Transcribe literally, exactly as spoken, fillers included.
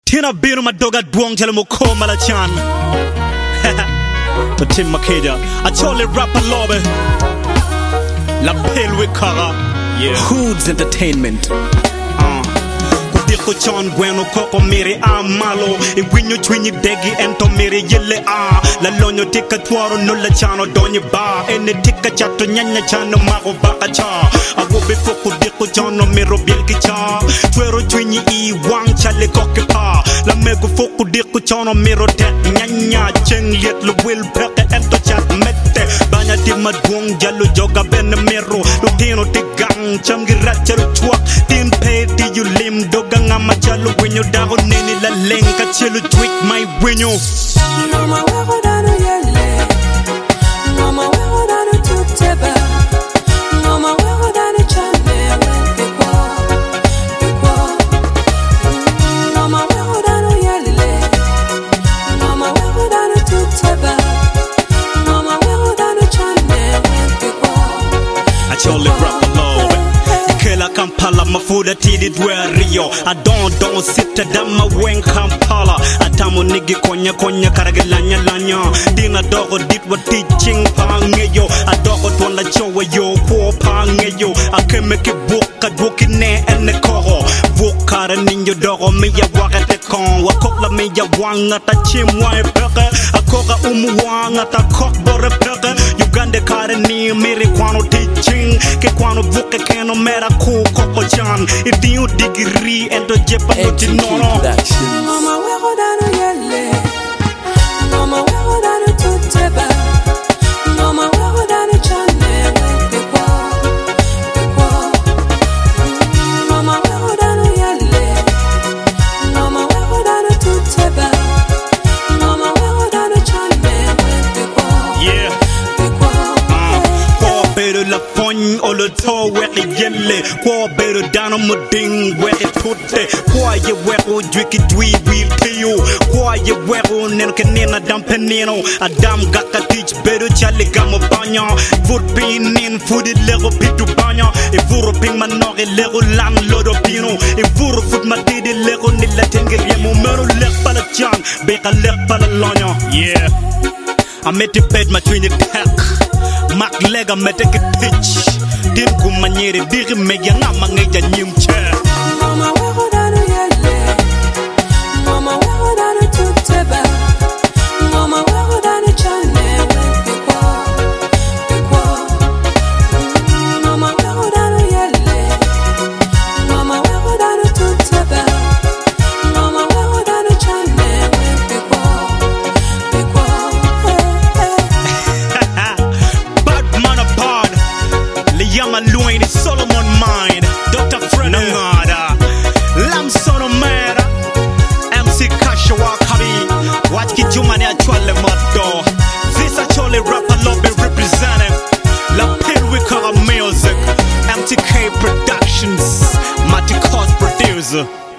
Tina biru madoga duong tell mo ko malachan. To Tim Makeja, I told it rap a lobby. La pale with Kara, yeah. Hoods Entertainment. Uh. Diko chon gweno koko mire amalo e winyo twinyi degi ento mire yele a la lonyo tika twaro no la chano donye ba ene tika chato nyanya chano mako baka cha awobe foko diko chono miro bielki cha twero twinyi i wang chale koke pa la mego foko diko chono miro tet nyanya cheng liet lo will peke ento chat mette banya tima duong jalo joga ben miro lo tino tigang cham girachero chuak tin pe ti you lim doga ngama chalo winyo dago nini la lenka chelo tweak my winyo Ngoma wego dano yele Ngoma wego dano tuteba Ngoma wego dano chane weke kwa Kwa Ngoma wego dano yele Ngoma wego dano tuteba Ngoma wego dano chane weke kwa I chole rap alone Kela Kampala mafuda tidi dwe Rio I don't don't sit dama wen Kampala Atamo nigi konya konya karage lanya lanya Dina dogo dit wa teaching pangeyo Adogo twala chowa yo kwa pangeyo Akeme ki buka dwoki ne ene koro Vukara ninyo dogo miya wakete kon Wakokla miya wanga ta chimwa e peke Akoga umu wanga ta kok bore peke Uganda kare ni miri kwano teaching Ke kwano vuke keno mera ku koko chan Idiyo digiri endo jepa nuti nono Ngoma wego dano yele Ngoma wego dano tuteba Ngoma wego dano chane weke kwa Kwa Ngoma wego dano yele Ngoma wego dano tuteba Ngoma wego dano chane weke kwa Yeah Kwa beru la fony o le to weke yele Kwa beru dano muding weke tute Kwa ye weko dwiki dwi wil teyo Kwa ye weko neno ke nena dampe neno Adam gaka teach beru chale gamo banya Food pin in fooded lego pitu banya E furo ping manoge lego lan lodo pino E furo food matidi lego nila tengir yemo Mero lek pala chan beka lek pala lonya Yeah I met the bed my twin tech Mak lega mete ke pitch Din kumanyere digi megya ngama ngeja nyimche Ngoma wego dano yele Ngoma wego dano tuteba Ngoma wego dano chane weke kwa Kwa Ngoma wego dano yele Ngoma wego dano tuteba Ngoma wego dano chane weke kwa Kwa Bad man apart Liyama Luini Solomon Mind Doctor Fred Nangada Lam Sono Mera M C Kasha Wakabi Watki Jumani Achwale Mato This actually rapper lobby representing La Pilwika Music M T K Productions Mati Cos producer